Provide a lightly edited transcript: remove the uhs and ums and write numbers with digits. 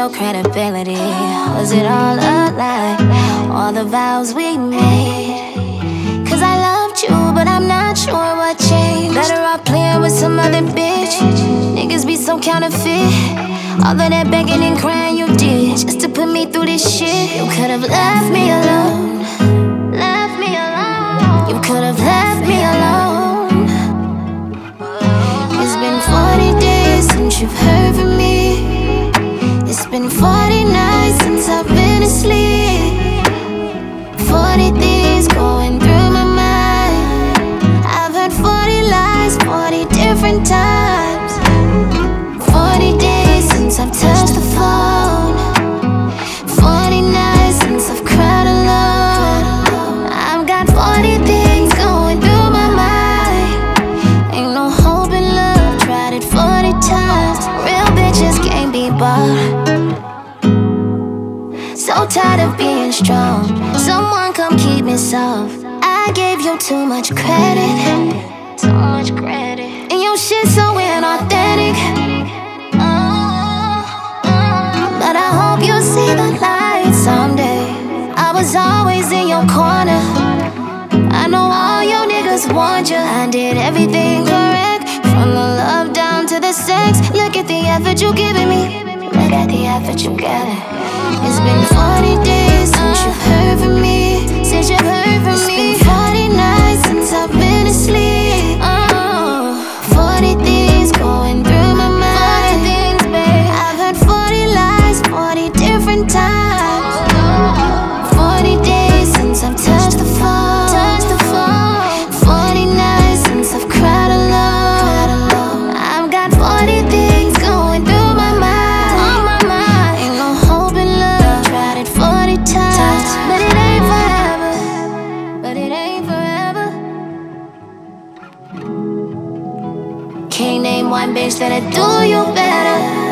your credibility? Was it all a lie? All the vows we made? Cause I loved you, but I'm not sure what changed. Better off playing with some other bitch. Niggas be so counterfeit. All of that begging and crying you did just to put me through this shit. You could've left me alone. Left me alone. You could've left me alone. It's been 40 days since you've heard from me. It's been 40 nights since I've been asleep. 40 things going through my mind. I've heard 40 lies 40 different times. 40 days since I've touched the phone. 40 nights since I've cried alone. I've got 40 things going through my mind. Ain't no hope in love, tried it 40 times. Real bitches can't be bought. So tired of being strong. Someone come keep me soft. I gave you too much credit. Too much credit. And your shit so inauthentic. But I hope you see the light someday. I was always in your corner. I know all your niggas want you. I did everything correct, from the love down to the sex. Look at the effort you giving me. Look at the effort you getting. It's been 40 days since you've heard from me. Since you've heard from me. It's been 40 nights since I've been asleep. 40 things going through my mind. 40 things, babe. I've heard 40 lies 40 different times. 40 days since I've touched the phone. 40 nights since I've cried alone. I've got 40 things going through my mind. On my mind. Ain't no hope in love, tried it 40 times. But it ain't forever. But it ain't forever. Can't name one bitch that'll do you better.